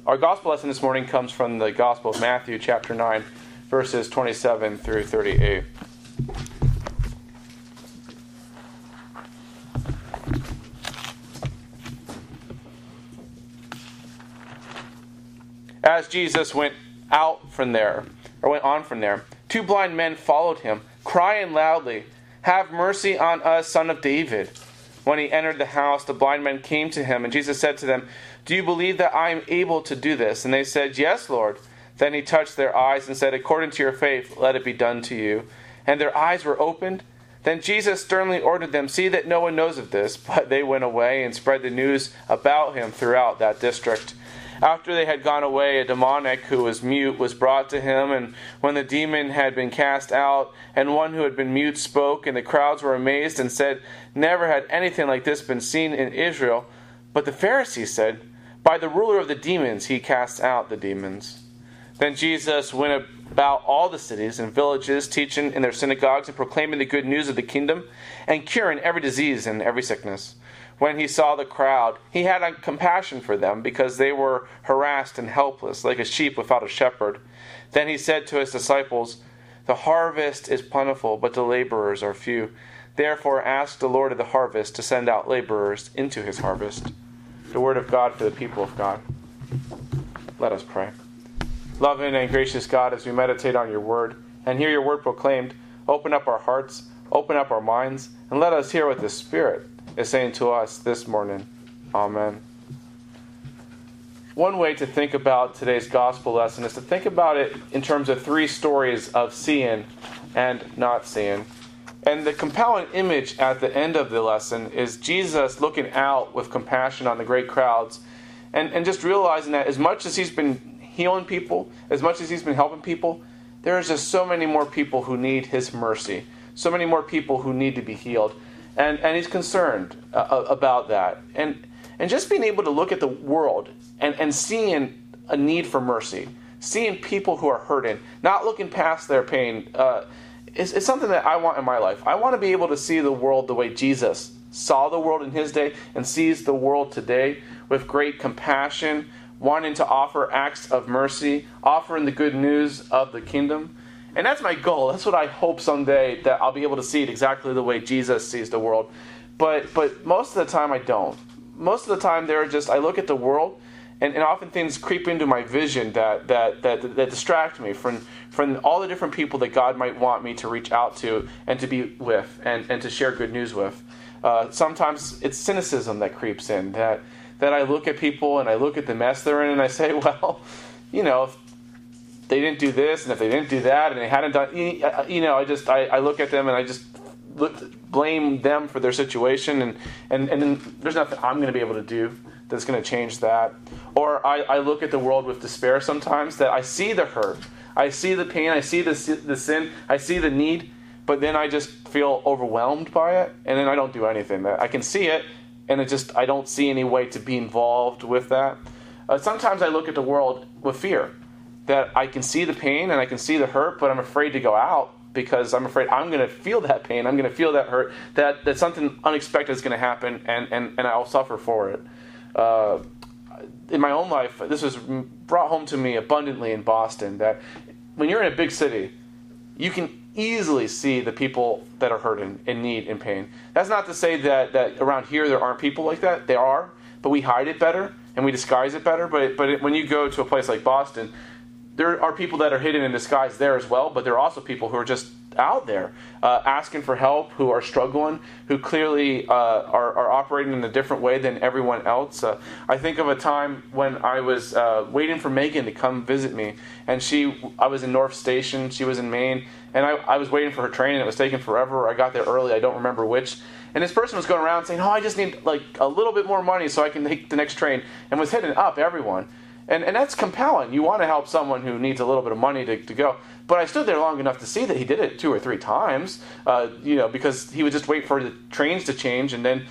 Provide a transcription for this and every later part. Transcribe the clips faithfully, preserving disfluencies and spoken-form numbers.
Our gospel lesson this morning comes from the Gospel of Matthew, chapter nine, verses twenty-seven through thirty-eight. As Jesus went out from there, or went on from there, two blind men followed him, crying loudly, "Have mercy on us, Son of David." When he entered the house, the blind men came to him, and Jesus said to them, "Do you believe that I am able to do this?" And they said, "Yes, Lord." Then he touched their eyes and said, "According to your faith, let it be done to you." And their eyes were opened. Then Jesus sternly ordered them, "See that no one knows of this." But they went away and spread the news about him throughout that district. After they had gone away, a demoniac who was mute was brought to him, and when the demon had been cast out, and one who had been mute spoke, and the crowds were amazed and said, "Never had anything like this been seen in Israel." But the Pharisees said, "By the ruler of the demons he casts out the demons." Then Jesus went about all the cities and villages, teaching in their synagogues and proclaiming the good news of the kingdom, and curing every disease and every sickness. When he saw the crowd, he had compassion for them, because they were harassed and helpless, like a sheep without a shepherd. Then he said to his disciples, "The harvest is plentiful, but the laborers are few. Therefore ask the Lord of the harvest to send out laborers into his harvest." The word of God for the people of God. Let us pray. Loving and gracious God, as we meditate on your word and hear your word proclaimed, open up our hearts, open up our minds, and let us hear what the Spirit is saying to us this morning. Amen. One way to think about today's gospel lesson is to think about it in terms of three stories of seeing and not seeing. And the compelling image at the end of the lesson is Jesus looking out with compassion on the great crowds and, and just realizing that as much as he's been healing people, as much as he's been helping people, there is just so many more people who need his mercy, so many more people who need to be healed. And and he's concerned uh, about that. And and just being able to look at the world and, and seeing a need for mercy, seeing people who are hurting, not looking past their pain, uh, is, is something that I want in my life. I want to be able to see the world the way Jesus saw the world in his day and sees the world today, with great compassion, wanting to offer acts of mercy, offering the good news of the kingdom. And that's my goal. That's what I hope someday, that I'll be able to see it exactly the way Jesus sees the world. But but most of the time I don't. Most of the time there are just, I look at the world and, and often things creep into my vision that that, that that distract me from from all the different people that God might want me to reach out to and to be with and, and to share good news with. Uh, sometimes it's cynicism that creeps in, that that I look at people and I look at the mess they're in and I say, well, you know, if they didn't do this, and if they didn't do that, and they hadn't done, you know, I just, I, I look at them and I just look, blame them for their situation, and, and, and then there's nothing I'm going to be able to do that's going to change that. Or I, I look at the world with despair sometimes, that I see the hurt, I see the pain, I see the, the sin, I see the need, but then I just feel overwhelmed by it, and then I don't do anything. I can see it, and it just, I don't see any way to be involved with that. Uh, sometimes I look at the world with fear, that I can see the pain and I can see the hurt, but I'm afraid to go out because I'm afraid I'm going to feel that pain, I'm going to feel that hurt, that, that something unexpected is going to happen, and, and, and I'll suffer for it. Uh, in my own life, this was brought home to me abundantly in Boston, that when you're in a big city, you can easily see the people that are hurting, in need, in pain. That's not to say that, that around here there aren't people like that. There are, but we hide it better and we disguise it better. But, but it, when you go to a place like Boston, there are people that are hidden in disguise there as well, but there are also people who are just out there uh, asking for help, who are struggling, who clearly uh, are, are operating in a different way than everyone else. Uh, I think of a time when I was uh, waiting for Megan to come visit me, and she, I was in North Station, she was in Maine, and I, I was waiting for her train, and it was taking forever. I got there early, I don't remember which. And this person was going around saying, "Oh, I just need like a little bit more money so I can take the next train," and was hitting up everyone. And and that's compelling. You want to help someone who needs a little bit of money to, to go. But I stood there long enough to see that he did it two or three times, uh, you know, because he would just wait for the trains to change and then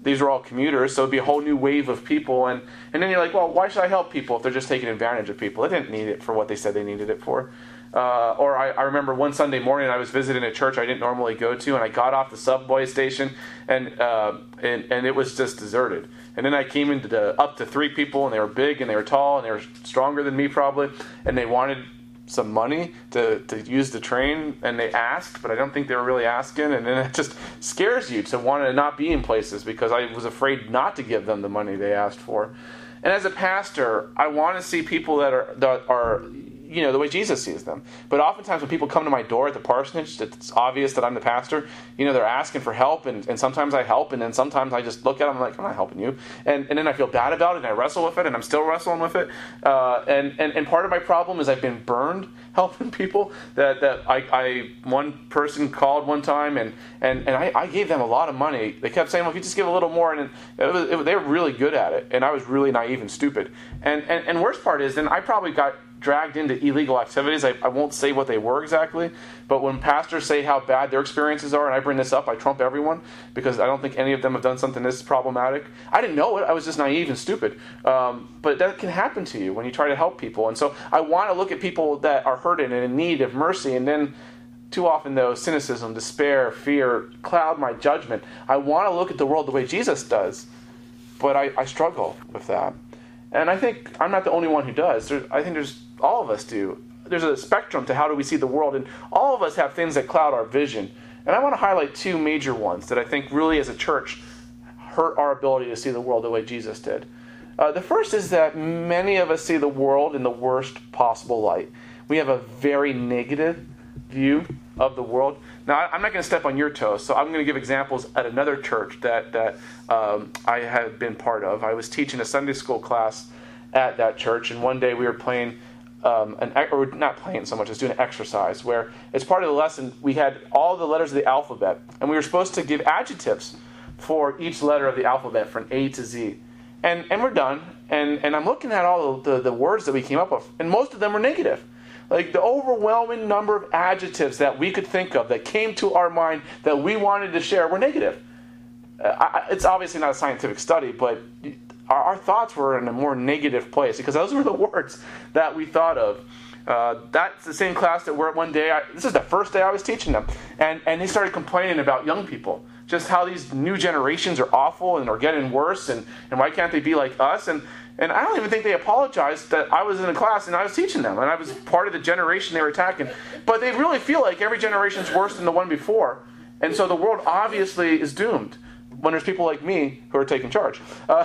these are all commuters, so it'd be a whole new wave of people. And, and then you're like, well, why should I help people if they're just taking advantage of people? They didn't need it for what they said they needed it for. Uh, or I, I remember one Sunday morning I was visiting a church I didn't normally go to, and I got off the subway station, and uh, and, and it was just deserted. And then I came into the, up to three people, and they were big, and they were tall, and they were stronger than me probably, and they wanted some money to, to use the train, and they asked, but I don't think they were really asking, and then it just scares you to want to not be in places because I was afraid not to give them the money they asked for. And as a pastor, I want to see people that are that are you know, the way Jesus sees them. But oftentimes when people come to my door at the parsonage, it's obvious that I'm the pastor. You know, they're asking for help, and, and sometimes I help, and then sometimes I just look at them like, I'm not helping you. And and then I feel bad about it, and I wrestle with it, and I'm still wrestling with it. Uh, and, and, and part of my problem is I've been burned helping people. That that I, I one person called one time, and, and, and I, I gave them a lot of money. They kept saying, well, if you just give a little more, and it was, it, they were really good at it, and I was really naive and stupid. And, and, and worst part is, then I probably got dragged into illegal activities. I, I won't say what they were exactly, but when pastors say how bad their experiences are, and I bring this up, I trump everyone, because I don't think any of them have done something this problematic. I didn't know it. I was just naive and stupid. Um, but that can happen to you when you try to help people. And so I want to look at people that are hurting and in need of mercy, and then too often, though, cynicism, despair, fear cloud my judgment. I want to look at the world the way Jesus does, but I, I struggle with that. And I think I'm not the only one who does. There, I think there's all of us do. There's a spectrum to how do we see the world, and all of us have things that cloud our vision. And I want to highlight two major ones that I think really, as a church, hurt our ability to see the world the way Jesus did. Uh, the first is that many of us see the world in the worst possible light. We have a very negative view of the world. Now, I'm not going to step on your toes, so I'm going to give examples at another church that, that um, I have been part of. I was teaching a Sunday school class at that church, and one day we were playing, um, an or not playing so much as doing an exercise, where as part of the lesson, we had all the letters of the alphabet, and we were supposed to give adjectives for each letter of the alphabet from A to Z. And and we're done, and, and I'm looking at all the, the, the words that we came up with, and most of them were negative. Like the overwhelming number of adjectives that we could think of that came to our mind that we wanted to share were negative. Uh, I, it's obviously not a scientific study, but our, our thoughts were in a more negative place because those were the words that we thought of. Uh, that's the same class that we're at one day. I, this is the first day I was teaching them. And, and they started complaining about young people. Just how these new generations are awful and are getting worse. And, and why can't they be like us? And And I don't even think they apologized that I was in a class and I was teaching them. And I was part of the generation they were attacking. But they really feel like every generation is worse than the one before. And so the world obviously is doomed when there's people like me who are taking charge. Uh,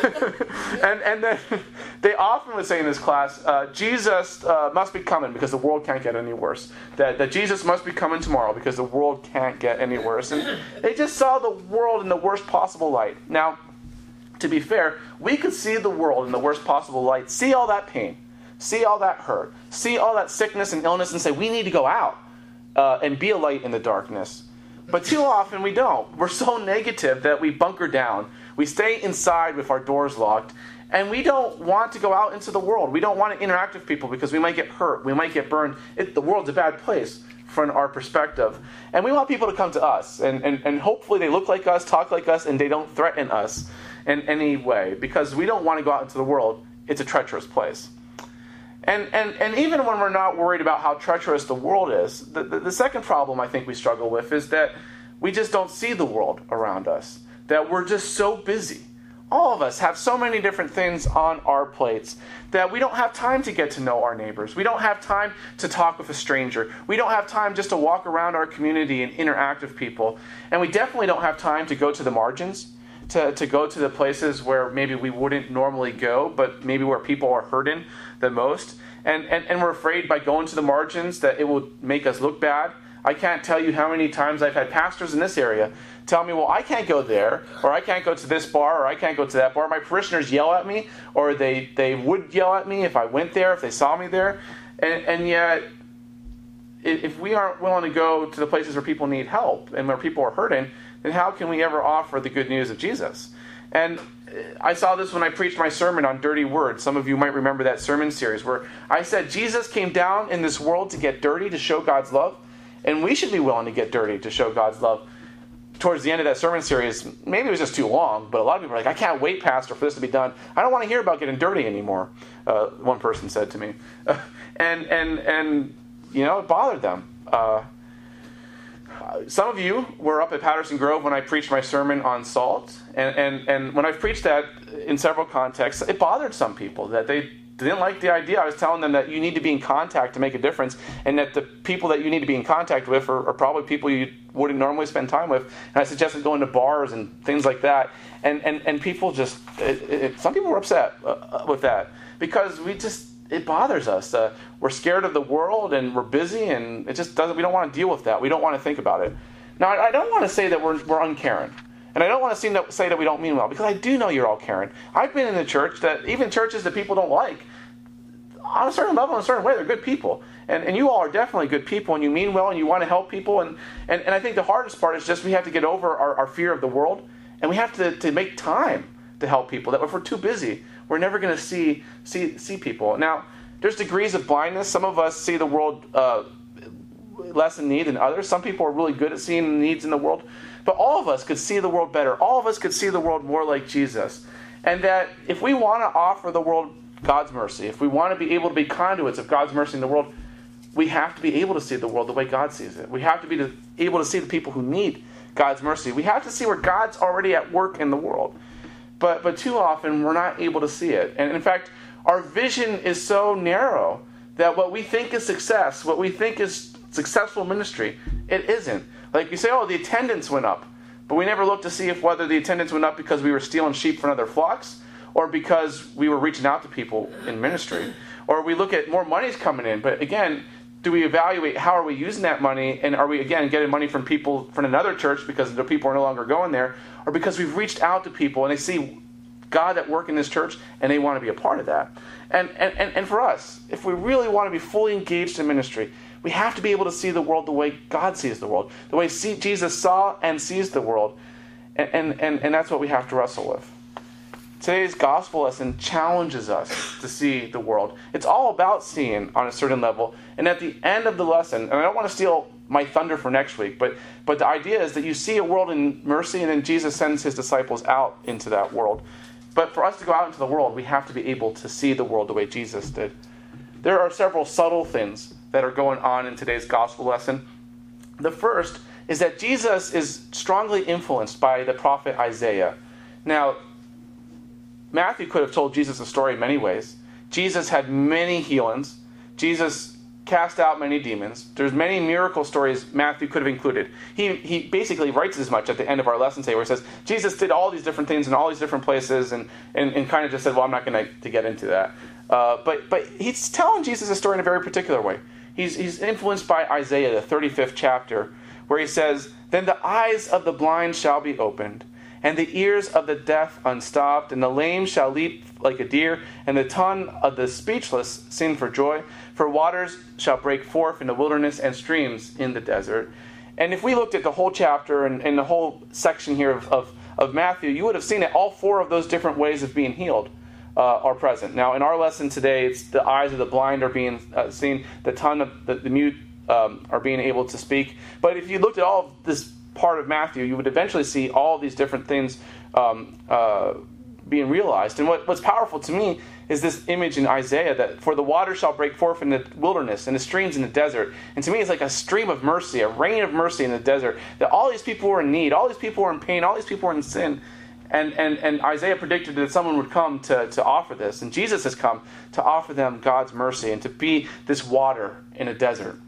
and, and then they often would say in this class, uh, Jesus uh, must be coming because the world can't get any worse. That, that Jesus must be coming tomorrow because the world can't get any worse. And they just saw the world in the worst possible light. Now, to be fair, we could see the world in the worst possible light, see all that pain, see all that hurt, see all that sickness and illness, and say, we need to go out uh, and be a light in the darkness. But too often we don't. We're so negative that we bunker down. We stay inside with our doors locked, and we don't want to go out into the world. We don't want to interact with people because we might get hurt, we might get burned. It, the world's a bad place from our perspective. And we want people to come to us, and, and, and hopefully they look like us, talk like us, and they don't threaten us in any way, because we don't want to go out into the world. It's a treacherous place. And and and even when we're not worried about how treacherous the world is, the, the, the second problem I think we struggle with is that we just don't see the world around us, that we're just so busy. All of us have so many different things on our plates that we don't have time to get to know our neighbors. We don't have time to talk with a stranger. We don't have time just to walk around our community and interact with people. And we definitely don't have time to go to the margins, to, to go to the places where maybe we wouldn't normally go, but maybe where people are hurting the most. And, and, and we're afraid by going to the margins that it will make us look bad. I can't tell you how many times I've had pastors in this area tell me, well, I can't go there, or I can't go to this bar, or I can't go to that bar. My parishioners yell at me, or they, they would yell at me if I went there, if they saw me there. And, and yet, if we aren't willing to go to the places where people need help and where people are hurting, then how can we ever offer the good news of Jesus? And I saw this when I preached my sermon on dirty words. Some of you might remember that sermon series where I said Jesus came down in this world to get dirty to show God's love, and we should be willing to get dirty to show God's love. towards the end of that sermon series, maybe it was just too long, but a lot of people were like, I can't wait, Pastor, for this to be done. I don't want to hear about getting dirty anymore, uh, one person said to me. and, and, and, you know, it bothered them. Uh, some of you were up at Patterson Grove when I preached my sermon on salt. And, and, and when I've preached that in several contexts, it bothered some people that they didn't like the idea. I was telling them that you need to be in contact to make a difference, and that the people that you need to be in contact with are, are probably people you wouldn't normally spend time with. And I suggested going to bars and things like that. And and, and people just, it, it, some people were upset uh, with that because we just, it bothers us. Uh, we're scared of the world and we're busy, and it just doesn't, we don't want to deal with that. We don't want to think about it. Now, I, I don't want to say that we're, we're uncaring. And I don't want to seem to say that we don't mean well, because I do know you're all caring. I've been in a church that, even churches that people don't like, on a certain level, in a certain way, they're good people. And and you all are definitely good people, and you mean well, and you want to help people. And, and, and I think the hardest part is just we have to get over our, our fear of the world, and we have to, to make time to help people. That if we're too busy, we're never going to see, see see people. Now, there's degrees of blindness. Some of us see the world uh, less in need than others. Some people are really good at seeing the needs in the world. But all of us could see the world better. All of us could see the world more like Jesus. And that if we want to offer the world God's mercy, if we want to be able to be conduits of God's mercy in the world, we have to be able to see the world the way God sees it. We have to be able to see the people who need God's mercy. We have to see where God's already at work in the world. But but too often, we're not able to see it. And in fact, our vision is so narrow that what we think is success, what we think is successful ministry, it isn't. Like you say, oh, the attendance went up. But we never look to see if whether the attendance went up because we were stealing sheep from other flocks, or because we were reaching out to people in ministry. Or we look at more money's coming in. But again, do we evaluate how are we using that money? And are we, again, getting money from people from another church because the people are no longer going there? Or because we've reached out to people and they see God at work in this church and they want to be a part of that? And, and, and, and for us, if we really want to be fully engaged in ministry, we have to be able to see the world the way God sees the world, the way see, Jesus saw and sees the world. And, and, and, and that's what we have to wrestle with. Today's gospel lesson challenges us to see the world. It's all about seeing on a certain level. And at the end of the lesson, and I don't want to steal my thunder for next week, but, but the idea is that you see a world in mercy, and then Jesus sends his disciples out into that world. But for us to go out into the world, we have to be able to see the world the way Jesus did. There are several subtle things that are going on in today's gospel lesson. The first is that Jesus is strongly influenced by the prophet Isaiah. Now, Matthew could have told Jesus a story in many ways. Jesus had many healings. Jesus cast out many demons. There's many miracle stories Matthew could have included. He he basically writes as much at the end of our lesson today, where he says, Jesus did all these different things in all these different places, and, and, and kind of just said, well, I'm not going to get into that. Uh, but but he's telling Jesus a story in a very particular way. He's, he's influenced by Isaiah, the thirty-fifth chapter, where he says, then the eyes of the blind shall be opened, and the ears of the deaf unstopped, and the lame shall leap like a deer, and the tongue of the speechless sing for joy. For waters shall break forth in the wilderness, and streams in the desert. And if we looked at the whole chapter and, and the whole section here of, of, of Matthew, you would have seen that all four of those different ways of being healed uh, are present. Now, in our lesson today, it's the eyes of the blind are being uh, seen, the tongue of the, the mute um, are being able to speak. But if you looked at all of this part of Matthew, you would eventually see all these different things um, uh, being realized. And what, what's powerful to me is this image in Isaiah that for the water shall break forth in the wilderness and the streams in the desert. And to me, it's like a stream of mercy, a rain of mercy in the desert. That all these people were in need, all these people were in pain, all these people were in sin. And and, and Isaiah predicted that someone would come to, to offer this. And Jesus has come to offer them God's mercy and to be this water in a desert.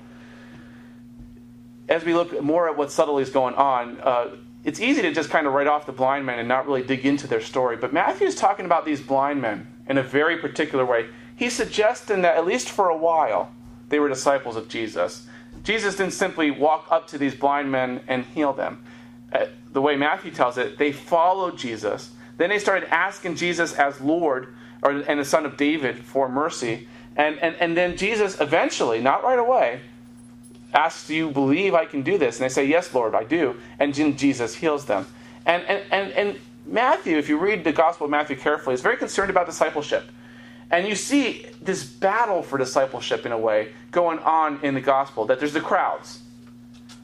As we look more at what subtly is going on, uh, it's easy to just kind of write off the blind men and not really dig into their story. But Matthew's talking about these blind men in a very particular way. He's suggesting that at least for a while, they were disciples of Jesus. Jesus didn't simply walk up to these blind men and heal them. Uh, the way Matthew tells it, they followed Jesus. Then they started asking Jesus as Lord or, and the Son of David for mercy. And, and, and then Jesus eventually, not right away, asks, do you believe I can do this? And they say, yes, Lord, I do. And Jesus heals them. And, and, and, and Matthew, if you read the Gospel of Matthew carefully, is very concerned about discipleship. And you see this battle for discipleship in a way going on in the Gospel, that there's the crowds.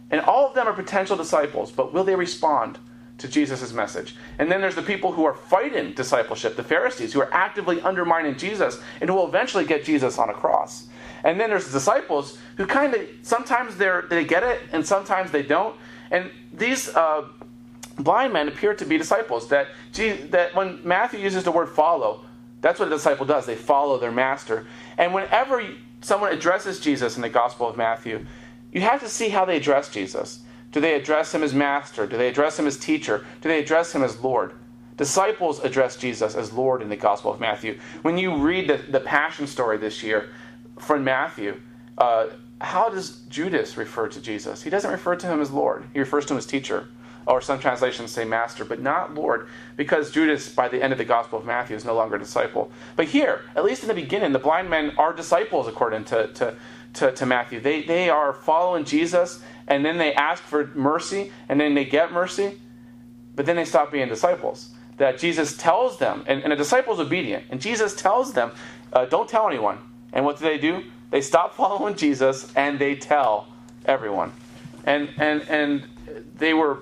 And all of them are potential disciples, but will they respond to Jesus' message? And then there's the people who are fighting discipleship, the Pharisees, who are actively undermining Jesus and who will eventually get Jesus on a cross. And then there's the disciples who kind of, sometimes they're, they get it and sometimes they don't. And these uh, blind men appear to be disciples. That, that when Matthew uses the word follow, that's what a disciple does. They follow their master. And whenever someone addresses Jesus in the Gospel of Matthew, you have to see how they address Jesus. Do they address him as master? Do they address him as teacher? Do they address him as Lord? Disciples address Jesus as Lord in the Gospel of Matthew. When you read the, the Passion story this year from Matthew, uh, how does Judas refer to Jesus? He doesn't refer to him as Lord. He refers to him as teacher. Or some translations say master, but not Lord, because Judas, by the end of the Gospel of Matthew, is no longer a disciple. But here, at least in the beginning, the blind men are disciples according to, to, to, to Matthew. They, they are following Jesus, and then they ask for mercy, and then they get mercy, but then they stop being disciples. That Jesus tells them, and, and a disciple is obedient, and Jesus tells them, uh, don't tell anyone. And what do they do? They stop following Jesus, and they tell everyone. And and and they were,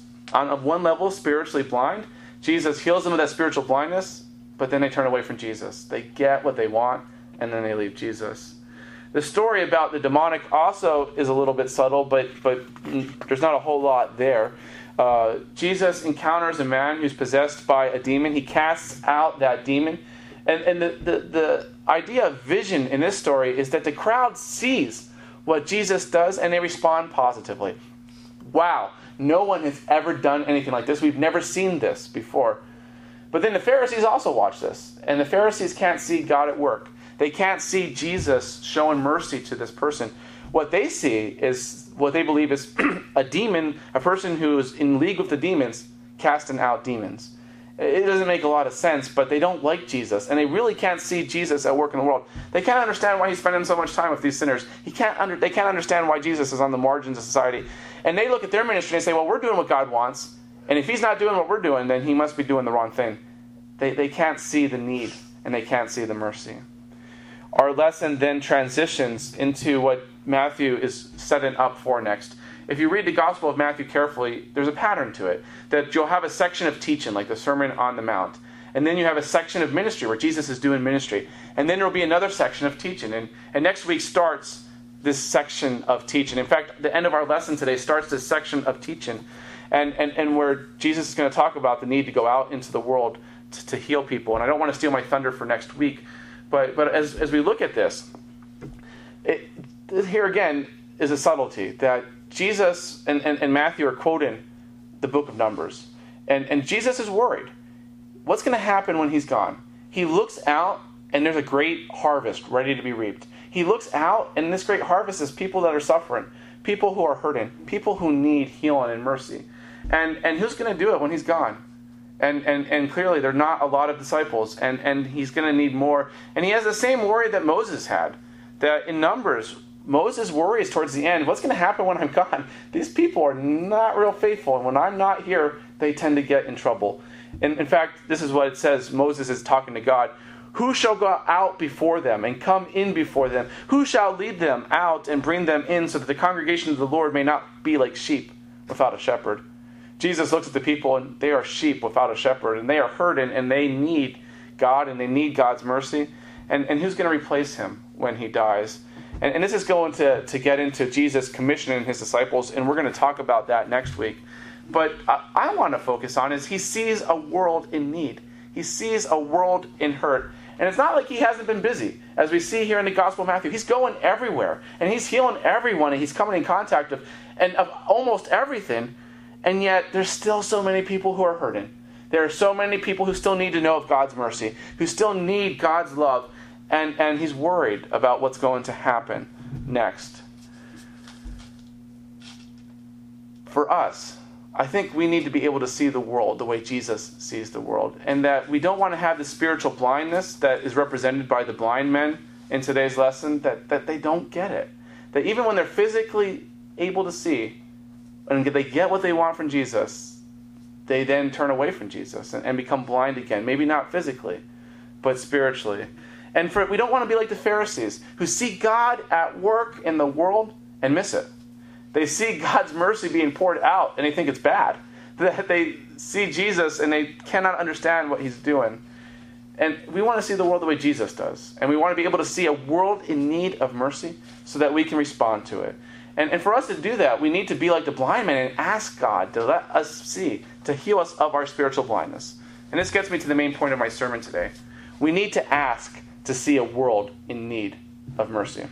on one level, spiritually blind. Jesus heals them of that spiritual blindness, but then they turn away from Jesus. They get what they want, and then they leave Jesus. The story about the demonic also is a little bit subtle, but but there's not a whole lot there. Uh, Jesus encounters a man who's possessed by a demon. He casts out that demon. And, and the, the, the idea of vision in this story is that the crowd sees what Jesus does and they respond positively. Wow, no one has ever done anything like this. We've never seen this before. But then the Pharisees also watch this. And the Pharisees can't see God at work. They can't see Jesus showing mercy to this person. What they see is what they believe is a demon, a person who is in league with the demons, casting out demons. It doesn't make a lot of sense, but they don't like Jesus, and they really can't see Jesus at work in the world. They can't understand why he's spending so much time with these sinners. He can't under, they can't understand why Jesus is on the margins of society. And they look at their ministry and say, well, we're doing what God wants, and if he's not doing what we're doing, then he must be doing the wrong thing. They, they can't see the need, and they can't see the mercy. Our lesson then transitions into what Matthew is setting up for next. If you read the Gospel of Matthew carefully, there's a pattern to it. That you'll have a section of teaching, like the Sermon on the Mount. And then you have a section of ministry, where Jesus is doing ministry. And then there will be another section of teaching. And, and next week starts this section of teaching. In fact, the end of our lesson today starts this section of teaching. And, and, and where Jesus is going to talk about the need to go out into the world to, to heal people. And I don't want to steal my thunder for next week. But, but as, as we look at this, it, here again is a subtlety that Jesus and, and, and Matthew are quoting the book of Numbers. And, and Jesus is worried. What's going to happen when he's gone? He looks out, and there's a great harvest ready to be reaped. He looks out, and this great harvest is people that are suffering, people who are hurting, people who need healing and mercy. And and who's going to do it when he's gone? And and and clearly there are not a lot of disciples, and, and he's going to need more. And he has the same worry that Moses had, that in Numbers, Moses worries towards the end, what's going to happen when I'm gone? These people are not real faithful, and when I'm not here, they tend to get in trouble. And in fact, this is what it says. Moses is talking to God. Who shall go out before them and come in before them? Who shall lead them out and bring them in, so that the congregation of the Lord may not be like sheep without a shepherd? Jesus looks at the people, and they are sheep without a shepherd, and they are hurting, and they need God, and they need God's mercy. And, and who's going to replace him when he dies? And, and this is going to, to get into Jesus commissioning his disciples, and we're going to talk about that next week. But I, I want to focus on is he sees a world in need. He sees a world in hurt. And it's not like he hasn't been busy. As we see here in the Gospel of Matthew, he's going everywhere. And he's healing everyone, and he's coming in contact of, and of almost everything. And yet there's still so many people who are hurting. There are so many people who still need to know of God's mercy, who still need God's love. And, and he's worried about what's going to happen next. For us, I think we need to be able to see the world the way Jesus sees the world. And that we don't want to have the spiritual blindness that is represented by the blind men in today's lesson, that, that they don't get it. That even when they're physically able to see, and they get what they want from Jesus, they then turn away from Jesus and, and become blind again. Maybe not physically, but spiritually. And for, we don't want to be like the Pharisees, who see God at work in the world and miss it. They see God's mercy being poured out, and they think it's bad. That they see Jesus, and they cannot understand what he's doing. And we want to see the world the way Jesus does. And we want to be able to see a world in need of mercy so that we can respond to it. And, and for us to do that, we need to be like the blind man and ask God to let us see, to heal us of our spiritual blindness. And this gets me to the main point of my sermon today. We need to ask to see a world in need of mercy.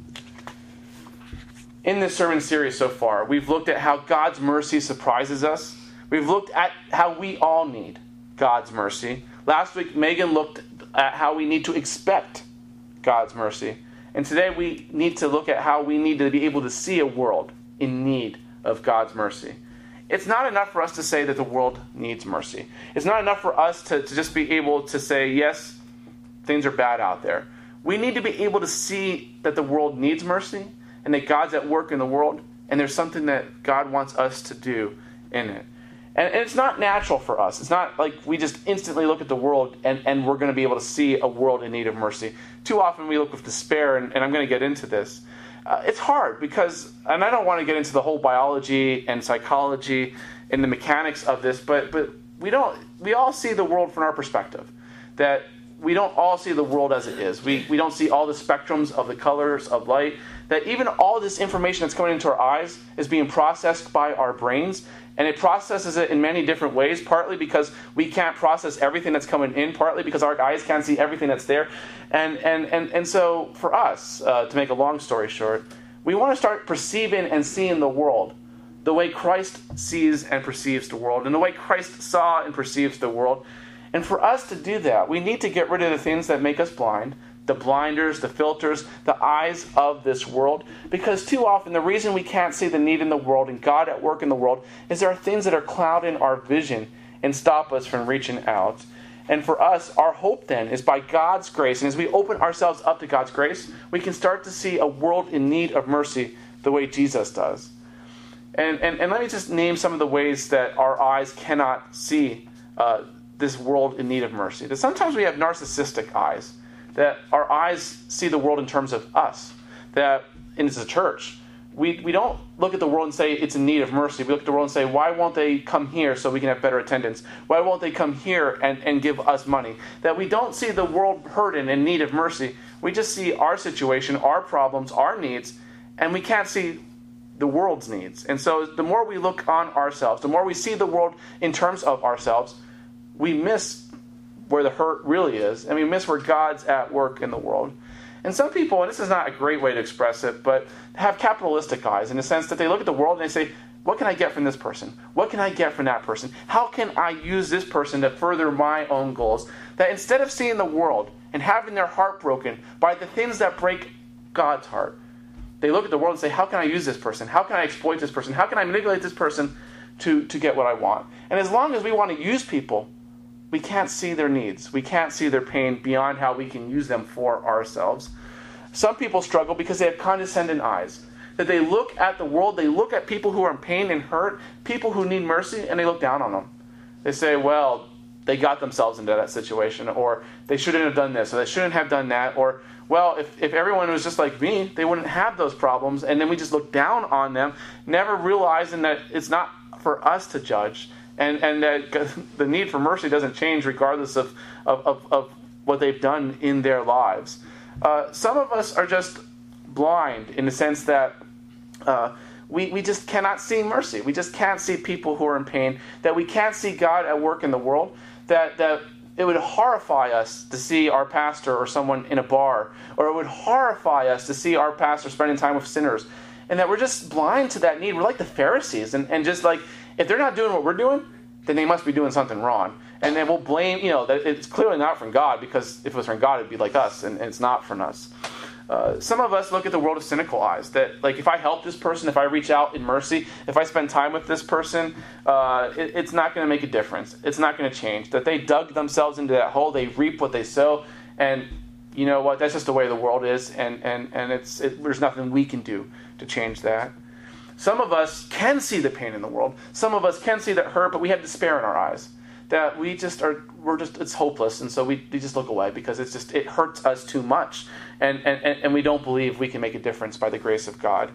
In this sermon series so far, we've looked at how God's mercy surprises us. We've looked at how we all need God's mercy. Last week, Megan looked at how we need to expect God's mercy. And today we need to look at how we need to be able to see a world in need of God's mercy. It's not enough for us to say that the world needs mercy. It's not enough for us to, to just be able to say, yes, things are bad out there. We need to be able to see that the world needs mercy and that God's at work in the world, and there's something that God wants us to do in it. And, and it's not natural for us. It's not like we just instantly look at the world and, and we're going to be able to see a world in need of mercy. Too often we look with despair, and, and I'm going to get into this. Uh, it's hard because, and I don't want to get into the whole biology and psychology and the mechanics of this, but but we don't. We all see the world from our perspective. That we don't all see the world as it is. We we don't see all the spectrums of the colors of light. That even all this information that's coming into our eyes is being processed by our brains, and it processes it in many different ways, partly because we can't process everything that's coming in, partly because our eyes can't see everything that's there. And and and, and so for us, uh, to make a long story short, we want to start perceiving and seeing the world the way Christ sees and perceives the world, and the way Christ saw and perceives the world. And for us to do that, we need to get rid of the things that make us blind, the blinders, the filters, the eyes of this world. Because too often the reason we can't see the need in the world and God at work in the world is there are things that are clouding our vision and stop us from reaching out. And for us, our hope then is by God's grace. And as we open ourselves up to God's grace, we can start to see a world in need of mercy the way Jesus does. And, and, and let me just name some of the ways that our eyes cannot see uh, this world in need of mercy. That sometimes we have narcissistic eyes. That our eyes see the world in terms of us. That, and as a church, we, we don't look at the world and say it's in need of mercy. We look at the world and say, why won't they come here so we can have better attendance? Why won't they come here and, and give us money? That we don't see the world hurting in need of mercy. We just see our situation, our problems, our needs, and we can't see the world's needs. And so the more we look on ourselves, the more we see the world in terms of ourselves, we miss where the hurt really is, and we miss where God's at work in the world. And some people, and this is not a great way to express it, but have capitalistic eyes in the sense that they look at the world and they say, what can I get from this person? What can I get from that person? How can I use this person to further my own goals? That instead of seeing the world and having their heart broken by the things that break God's heart, they look at the world and say, how can I use this person? How can I exploit this person? How can I manipulate this person to, to get what I want? And as long as we want to use people, we can't see their needs. We can't see their pain beyond how we can use them for ourselves. Some people struggle because they have condescending eyes. That they look at the world, they look at people who are in pain and hurt, people who need mercy, and they look down on them. They say, well, they got themselves into that situation, or they shouldn't have done this, or they shouldn't have done that, or, well, if, if everyone was just like me, they wouldn't have those problems, and then we just look down on them, never realizing that it's not for us to judge. And and that the need for mercy doesn't change regardless of, of, of, of what they've done in their lives. Uh, some of us are just blind in the sense that uh, we, we just cannot see mercy. We just can't see people who are in pain. That we can't see God at work in the world. That, that it would horrify us to see our pastor or someone in a bar. Or it would horrify us to see our pastor spending time with sinners. And that we're just blind to that need. We're like the Pharisees. And, and just like, if they're not doing what we're doing, then they must be doing something wrong. And then we'll blame, you know, that it's clearly not from God, because if it was from God, it'd be like us, and, and it's not from us. Uh, some of us look at the world with cynical eyes. That, like, if I help this person, if I reach out in mercy, if I spend time with this person, uh, it, it's not going to make a difference. It's not going to change. That they dug themselves into that hole, they reap what they sow, and you know what? That's just the way the world is, and and and it's it, there's nothing we can do to change that. Some of us can see the pain in the world. Some of us can see that hurt, but we have despair in our eyes. That we just are, we're just, it's hopeless, and so we, we just look away because it's just, it hurts us too much. And, and, and we don't believe we can make a difference by the grace of God.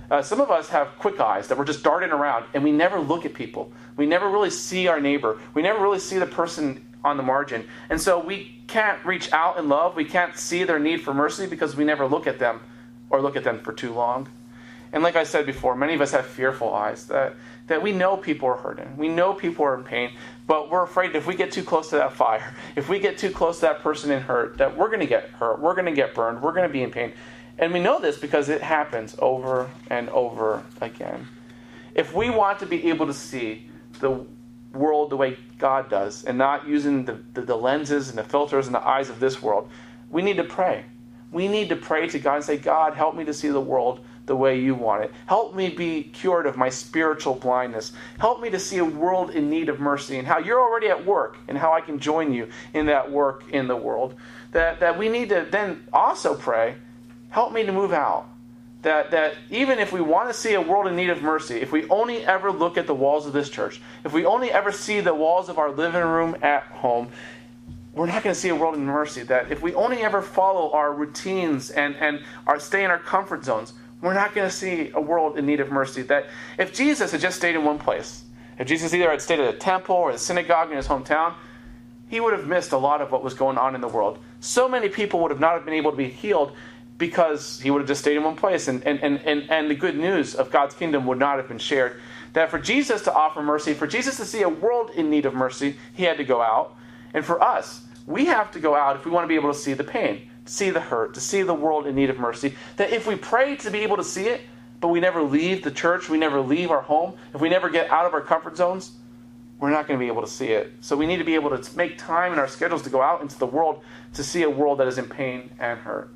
Uh, some of us have quick eyes that we're just darting around, and we never look at people. We never really see our neighbor. We never really see the person on the margin. And so we can't reach out in love. We can't see their need for mercy because we never look at them or look at them for too long. And like I said before, many of us have fearful eyes that, that we know people are hurting. We know people are in pain, but we're afraid if we get too close to that fire, if we get too close to that person in hurt, that we're going to get hurt, we're going to get burned, we're going to be in pain. And we know this because it happens over and over again. If we want to be able to see the world the way God does and not using the, the, the lenses and the filters and the eyes of this world, we need to pray. We need to pray to God and say, God, help me to see the world the way you want it. Help me be cured of my spiritual blindness. Help me to see a world in need of mercy and how you're already at work and how I can join you in that work in the world. That, that we need to then also pray, help me to move out. That, that even if we want to see a world in need of mercy, if we only ever look at the walls of this church, if we only ever see the walls of our living room at home, we're not going to see a world in mercy. That if we only ever follow our routines and, and our stay in our comfort zones, we're not going to see a world in need of mercy. That if Jesus had just stayed in one place, if Jesus either had stayed at a temple or a synagogue in his hometown, he would have missed a lot of what was going on in the world. So many people would have not have been able to be healed because he would have just stayed in one place. And, and, and, and, and the good news of God's kingdom would not have been shared. That for Jesus to offer mercy, for Jesus to see a world in need of mercy, he had to go out. And for us, we have to go out if we want to be able to see the pain, to see the hurt, to see the world in need of mercy. That if we pray to be able to see it, but we never leave the church, we never leave our home, if we never get out of our comfort zones, we're not going to be able to see it. So we need to be able to make time in our schedules to go out into the world to see a world that is in pain and hurt.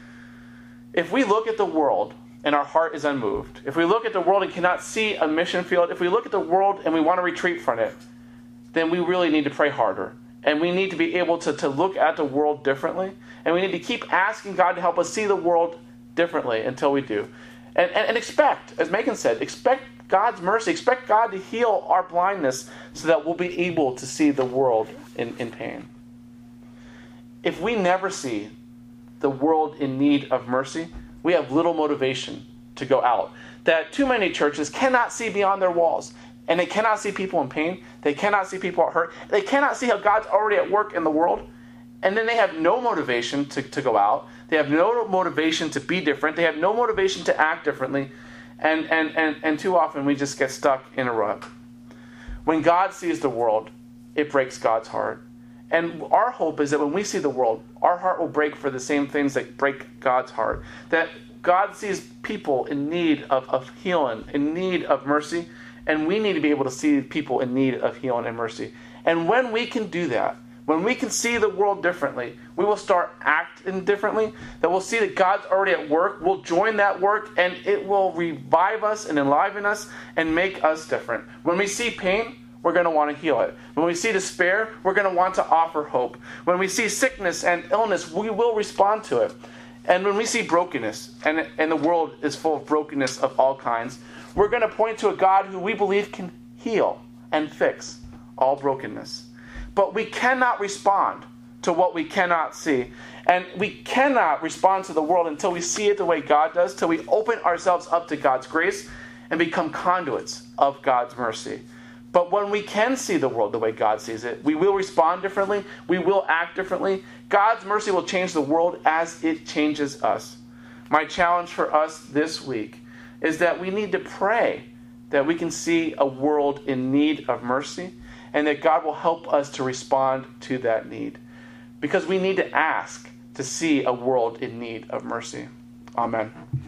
If we look at the world and our heart is unmoved, if we look at the world and cannot see a mission field, if we look at the world and we want to retreat from it, then we really need to pray harder. And we need to be able to, to look at the world differently. And we need to keep asking God to help us see the world differently until we do. And, and, and expect, as Megan said, expect God's mercy. Expect God to heal our blindness so that we'll be able to see the world in, in pain. If we never see the world in need of mercy, we have little motivation to go out. That too many churches cannot see beyond their walls. And they cannot see people in pain. They cannot see people hurt. They cannot see how God's already at work in the world. And then they have no motivation to, to go out. They have no motivation to be different. They have no motivation to act differently. And, and, and, and too often we just get stuck in a rut. When God sees the world, it breaks God's heart. And our hope is that when we see the world, our heart will break for the same things that break God's heart. That God sees people in need of, of healing, in need of mercy. And we need to be able to see people in need of healing and mercy. And when we can do that, when we can see the world differently, we will start acting differently. That we'll see that God's already at work. We'll join that work, and it will revive us and enliven us and make us different. When we see pain, we're going to want to heal it. When we see despair, we're going to want to offer hope. When we see sickness and illness, we will respond to it. And when we see brokenness, and, and the world is full of brokenness of all kinds, we're going to point to a God who we believe can heal and fix all brokenness. But we cannot respond to what we cannot see. And we cannot respond to the world until we see it the way God does, till we open ourselves up to God's grace and become conduits of God's mercy. But when we can see the world the way God sees it, we will respond differently, we will act differently. God's mercy will change the world as it changes us. My challenge for us this week is that we need to pray that we can see a world in need of mercy and that God will help us to respond to that need. Because we need to ask to see a world in need of mercy. Amen.